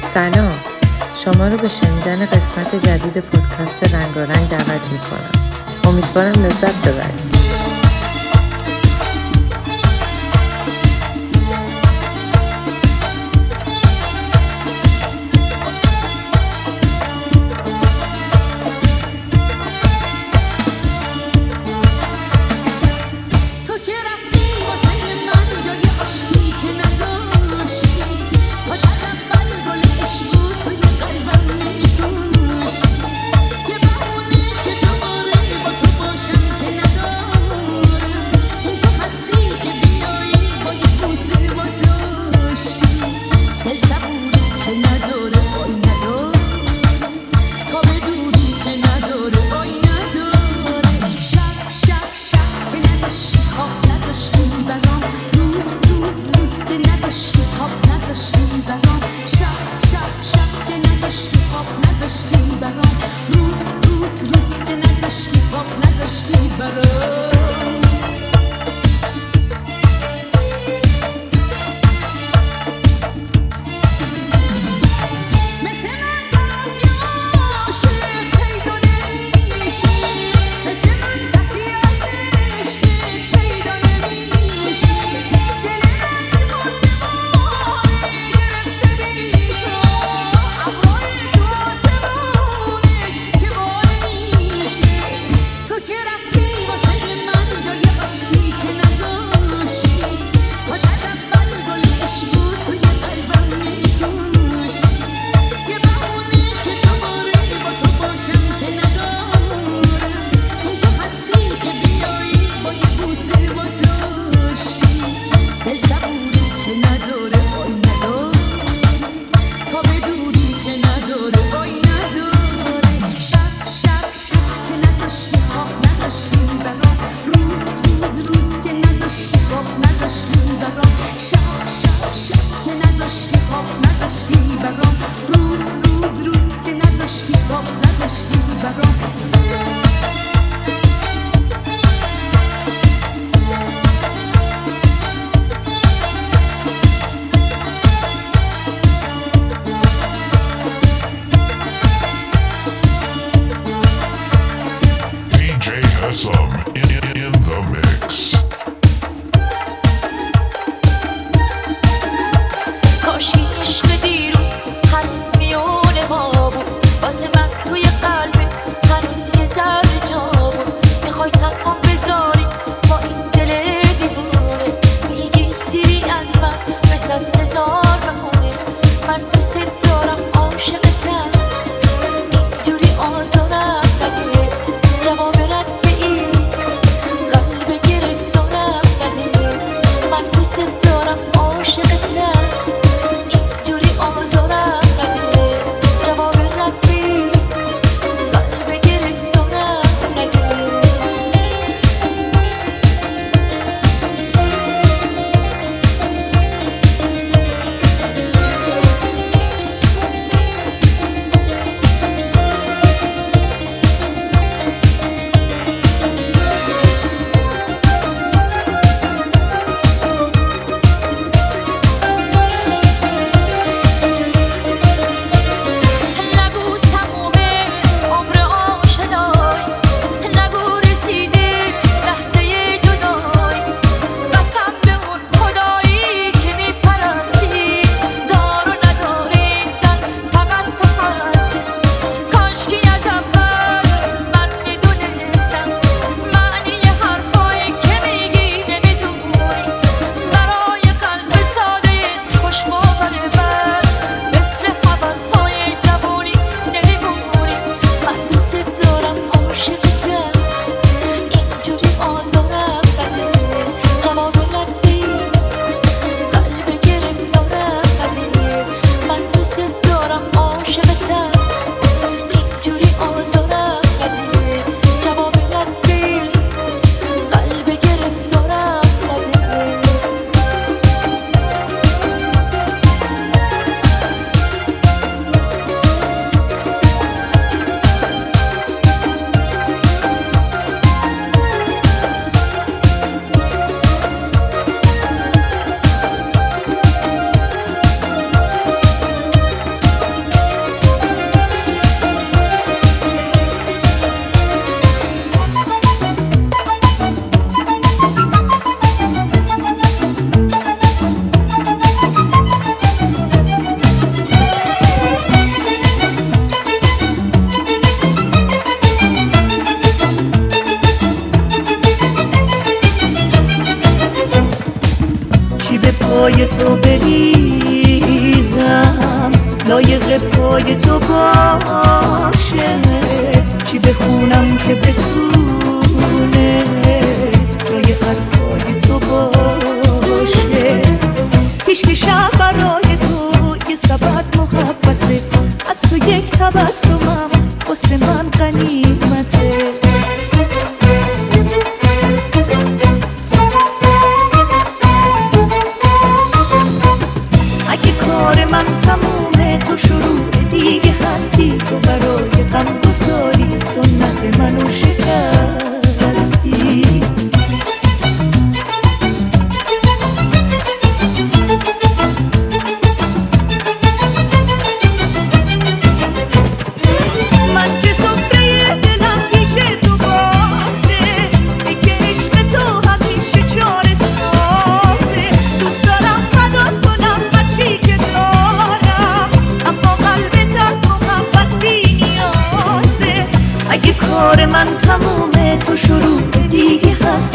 سلام، شما رو به شنیدن قسمت جدید پادکست رنگارنگ دعوت میکنم. امیدوارم لذت ببرید. جواب رد به این قلب گرفتارم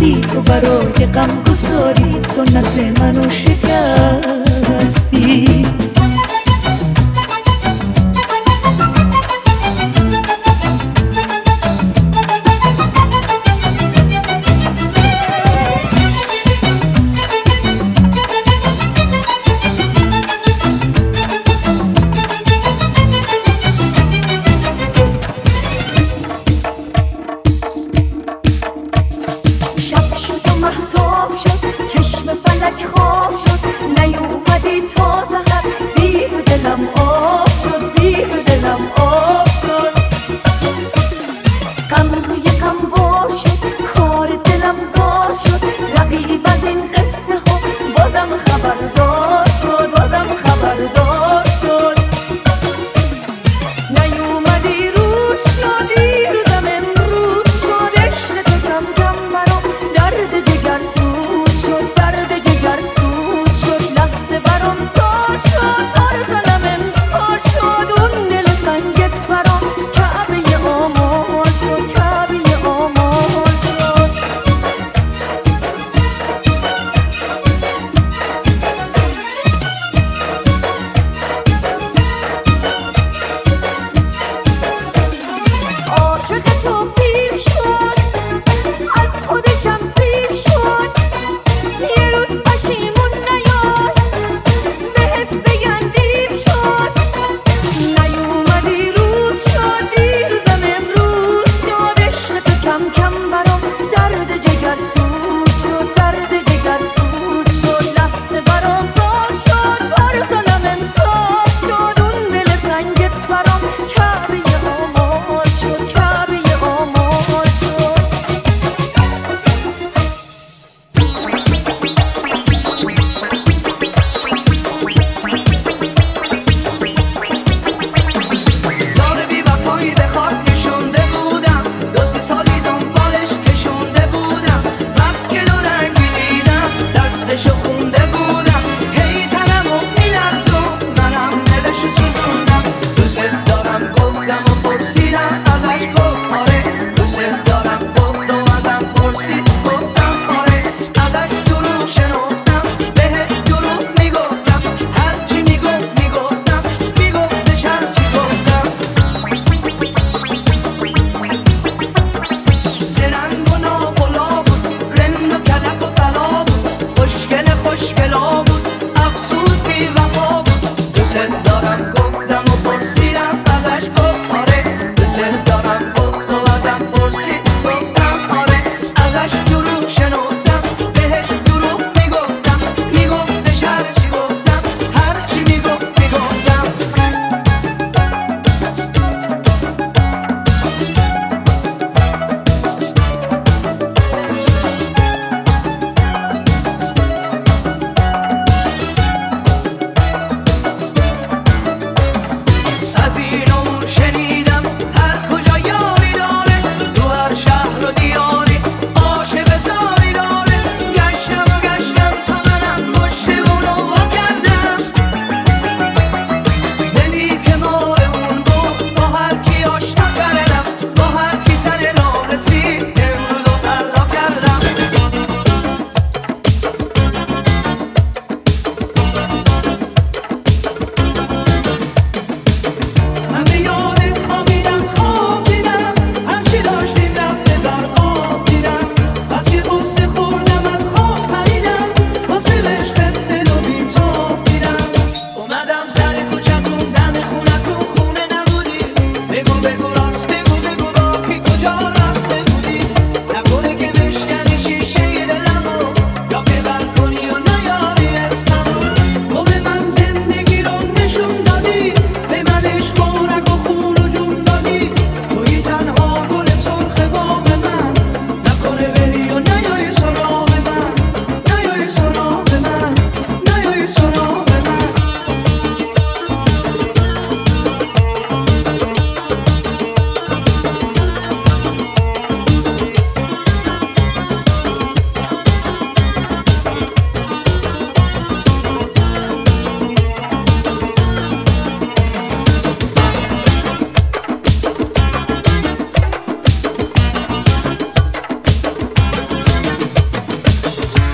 رفتی تو برای غم گساری، سنت منو شکستی. شب شد و مهتاب شد چشم فلک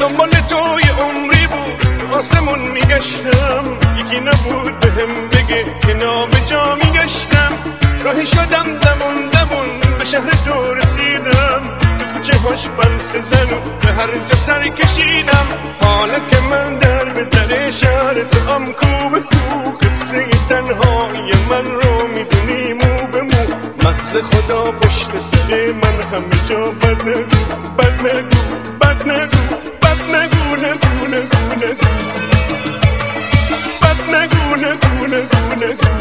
دنبال تو یه عمری بود آسمون میگشتم یکی نبود بهم بگه که نابجا میگشتم راهی شدم دمون به شهر تو رسیدم چه هاش بلس زن به هر جا سر کشیدم حالا که من در به در شهر تو ام کو به کو قصه تنهای من رو میدونی مو به مو مغز خدا پشت سر من همه جا بد نگو بد نگو بد نگو بد نگو نگو نگو نگو بد نگو نگو نگو نگو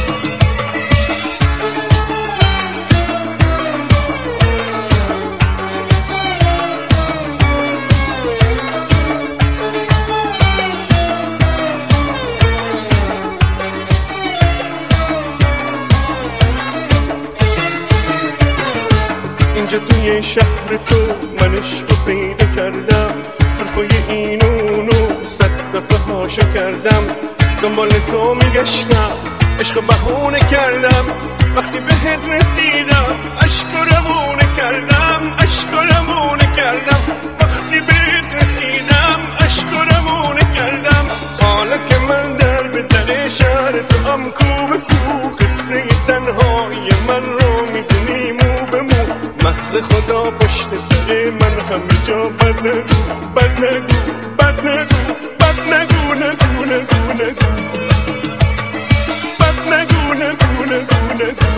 اینجا توی شهر تو من عشق رو پیدا کردم حرفای این اونو 100 دفعه هاشو کردم دنبال تو میگشتم عشق بهونه کردم وقتی بهت رسیدم عشق روونه کردم عشق روونه کردم وقتی بهت رسیدم عشق روونه کردم حالا که من در به در شهر تو ام کو به کو قصه تنهای من رو میدونی مو به مو مغز خدا پشت سر من همه جا بد نگو بد نگو بد نگو بد نگو نگو نگو نگو بد نگو نگو نگو نگو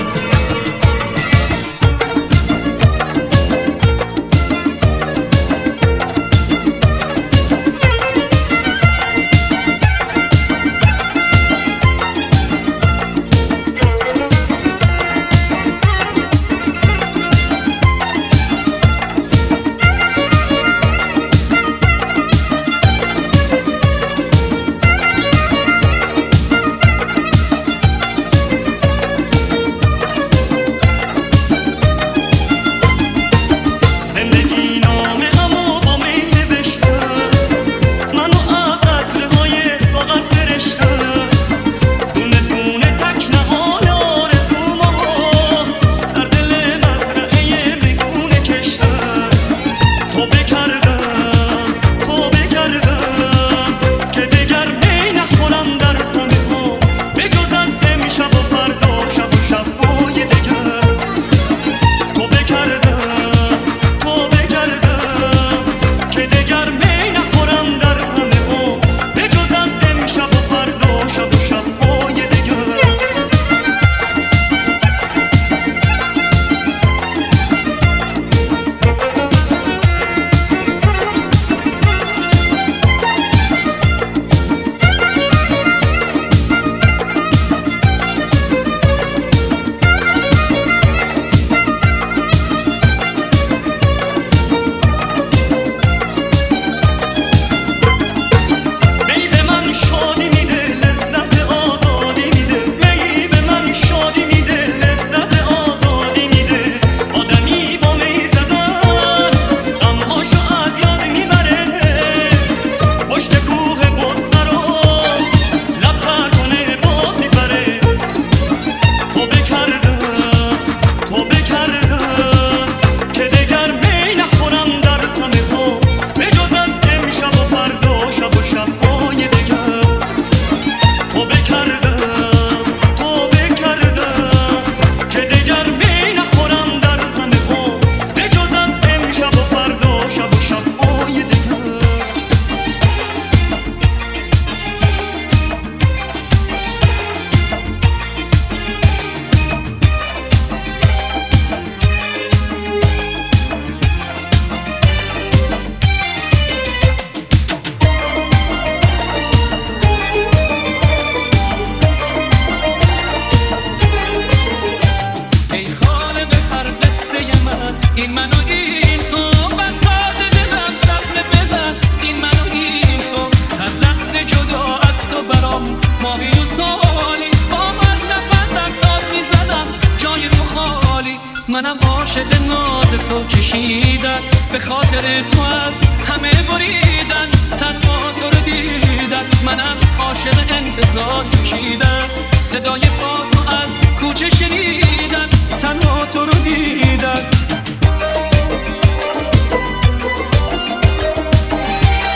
این منو این تو بر ساز دلم سفله بزن این منو این تو هر لحظه جدا از تو برام ماهی و سالی با هر نفسم داد میزدم جای تو خالی منم عاشق ناز تو کشیدن به خاطر تو از همه بریدن تنها تو رو دیدن منم عاشق انتظار کشیدن صدای پا تو از کوچه شنیدن تنها تو رو دیدن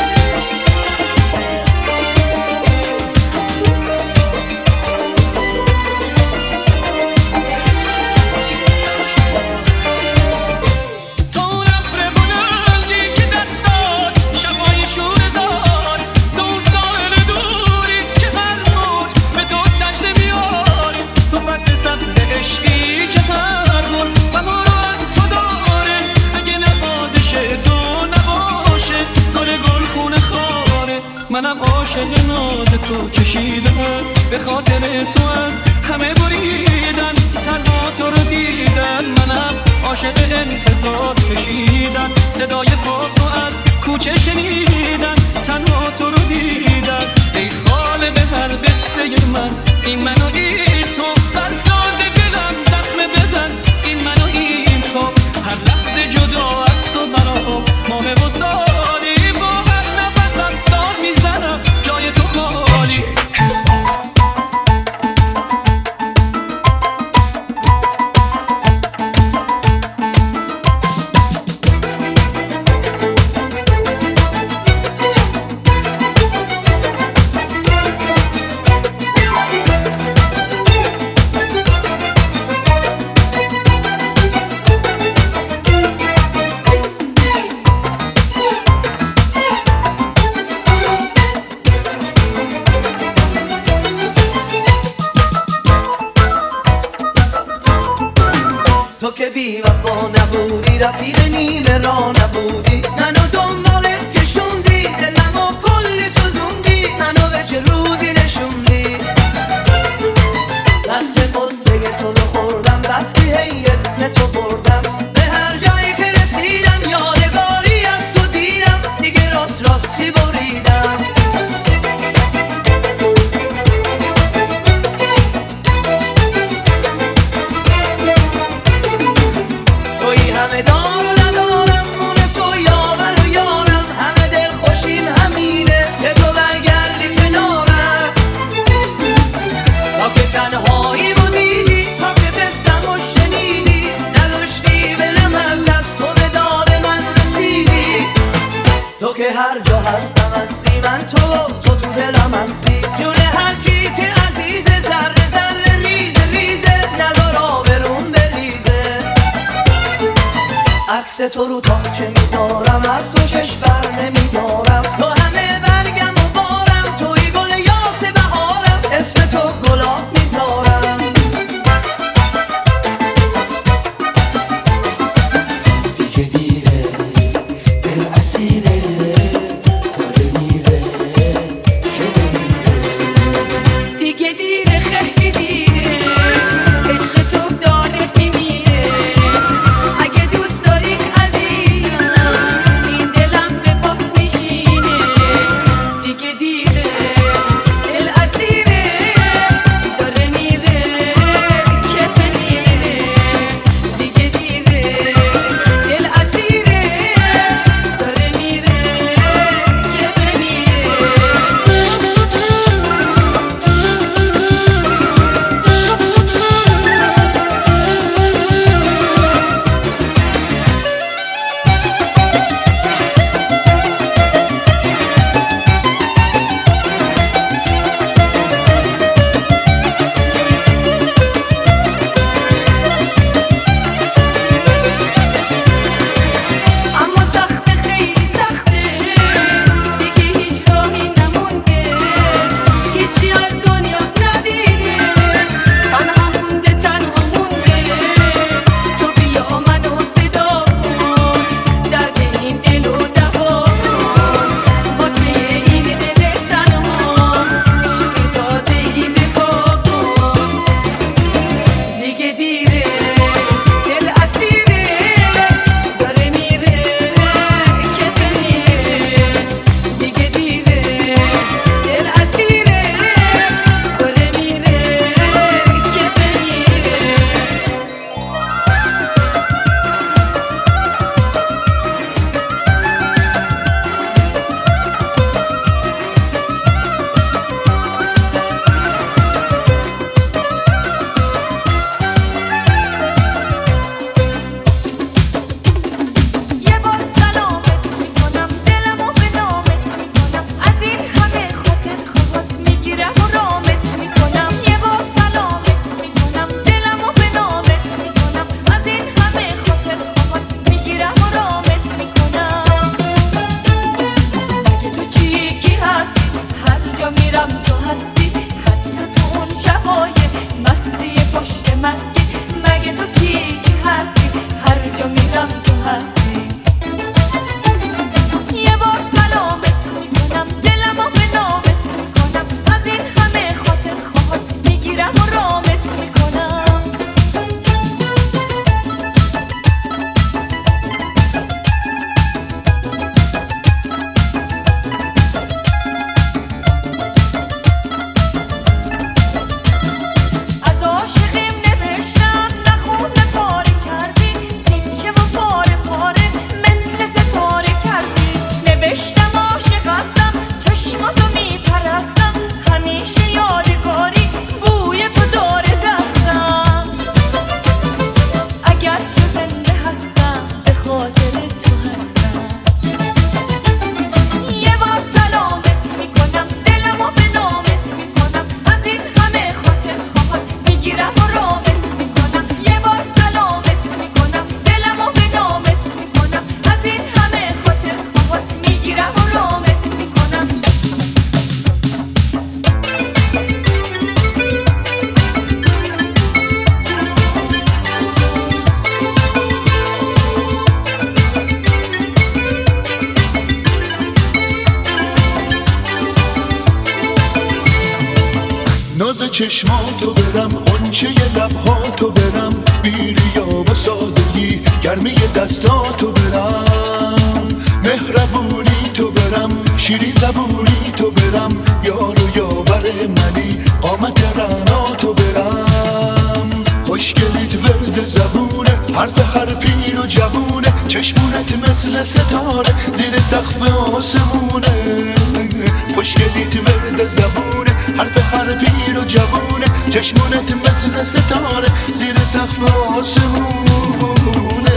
عاشق ناز تو کشیدن، به خاطر تو از همه بریدن، تنها تو رو دیدن، منم عاشق انتظار کشیدن، صدای پا تو از کوچه شنیدن، تنها تو رو دیدن. ای خاله به هر قصه من، این من و این تو، فرساد دلم زخم بزن، این من و این تو، هر لحظه جدا از تو برام ماه و سالی، با هر نفسم دار میزنم جای تو خالی. تو که بی وفا نبودی، رفیق نیمه را نبودی، منو دنبالت کشوندی، دلمو کلی سوزوندی، منو به چه روزی نشوندی. بس که قصه تو رو خوردم، بس که هی اسم تو بردم، به هر جایی که رسیدم یادگاری از تو دیدم، دیگه راستی بریدم. همه دار و ندارم، مونس و یاور و یارم، همه دل خوشیم همینه که تو برگردی کنارم. تا که تنهایی رو دیدی، تا که قصم و شنیدی، نداشتی برم از دست، تو به داد من رسیدی. تو که هر جا هستم هستی، من تو دلم هستی، جون هر کی که عزیزه، ذره ذره ریزه ریزه، ندار آبرون بریزه. عکس تو رو تا چه میذارم، از تو چشم بر نمیدارم، تو همه برگم و بارم، توی گل یاس بهارم، اسم تو گلاب میذارم. دیگه دیره دل اسیره، داره میره شده میره، دیگه دیره خیلی دیره، عشق تو داره میمیره. اگه دوست داری عزیزم، این دلم به پات میشینه، چشماتو برم، غنچه لبهاتو برم، بیریا و سادگی گرمی دستاتو برم، مهربونی تو برم، شیری زبونی تو برم، یار و یاور منی قامت رعناتو برم. خوشگلیت ورد زبونه، حرف هر پیر و جوونه، چشمونت مثل ستاره زیر سقف آسمونه. خوشگلیت ورد زبونه، حرف هر پیر و جوونه، چشمونت مثل ستاره زیر سقف آسمونه.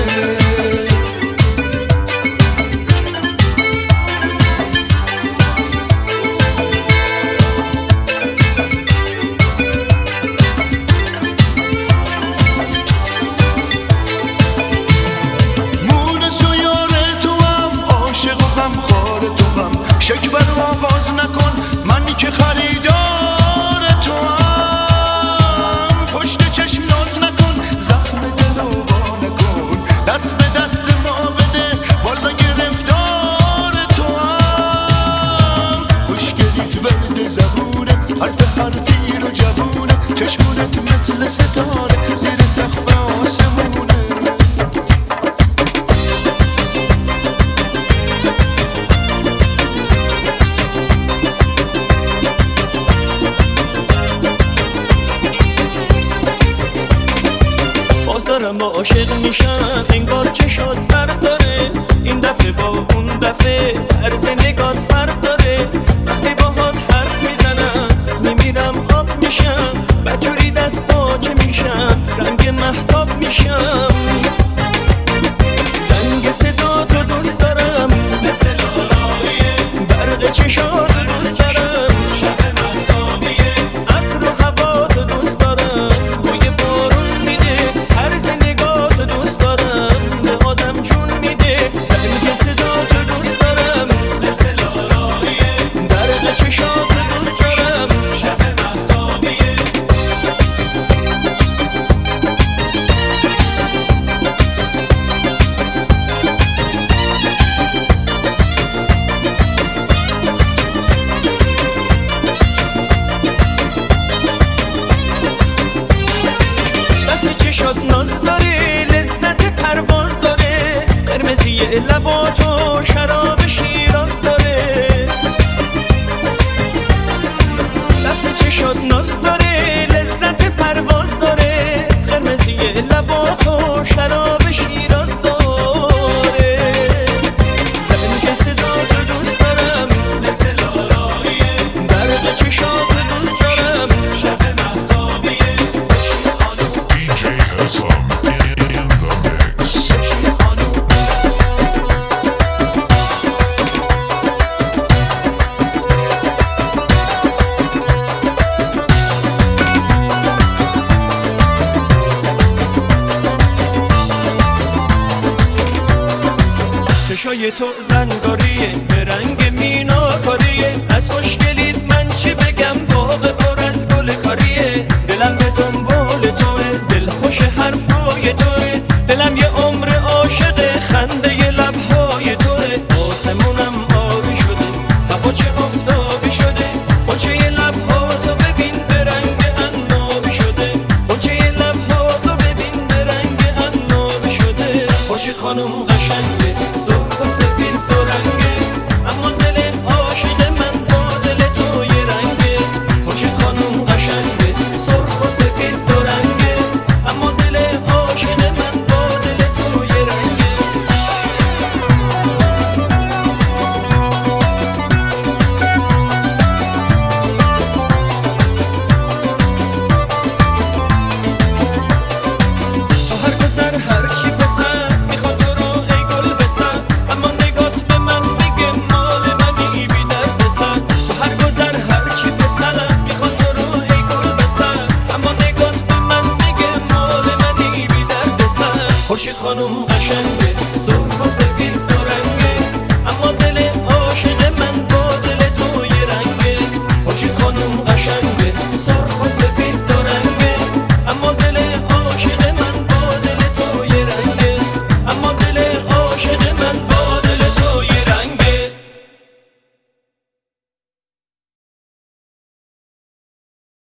شکوه رو آغاز نکن، من که خریدار تو هم. پشت چشم ناز نکن، زخم دل رو وا نکن، دست به دست ما بده، والا گرفتار تو هم. خوشگلیت ورد زبونه، حرف هر پیر و جوونه، چشمونت مثل ستاره زیر سقف آسمونه. دارم با عاشق میشم، انگار چشات برق داره، این دفعه با اون دفعه طرز نگات فرق داره. وقتی باهات حرف میزنم میمیرم آب میشم، بدجوری دست باچه میشم، رنگ مهتاب میشم. زنگ صدا تو دوست دارم، مثل لالاییه، برق چشات دوست دارم، شب مهتابیه، عطر و هوا تو دوست دارم، بوی بارون میده، طرز نگاه تو دوست دارم، به آدم جون میده. زنگ صدا تو دوست دارم، مثل لالاییه، برق چشات تو دوست دارم، شب مهتابیه. رسم چشات ناز داره، لذت پرواز داره، قرمزی لباتو شراب شیراز داره. رسم چشات ناز داره، لذت پرواز داره، قرمزی لباتو شراب شیراز داره. زنگ صدا تو دوست دارم، مثل لالاییه، برق چشات دوست دارم، شب مهتابیه. DJ Hassan in the mix. چشای تو زنگاریه، به رنگ میناکاریه، از خوشگلیت من چی بگم، باغ پر از گل کاریه. دلم به دنبال توه، دل خوش حرفای توه، دلم یه عمر عاشق خنده لبهای توه. آسمونم آبی شده، هوا چه آفتابی شده، قنچه لبها تو ببین به رنگ عنابی شده، قنچه لبها تو ببین به رنگ عنابی شده. خورشید خانم قشنگه، سرخ و سفید دو رنگه، اما دل عاشق من با دل تو یه رنگه. خورشید خانم قشنگه، سرخ و سفید دو رنگه، اما دل عاشق من با دل تو یه رنگه. تو هر گذر هر چی پسر میخواد تو رو ای گل بسر، اما نگات به من میگه مال منی بی درد سر. تو هر گذر هر چی پسر میخواد تو رو ای گل بسر، اما نگات به من میگه مال منی بی درد سر. خورشید خانم قشنگه،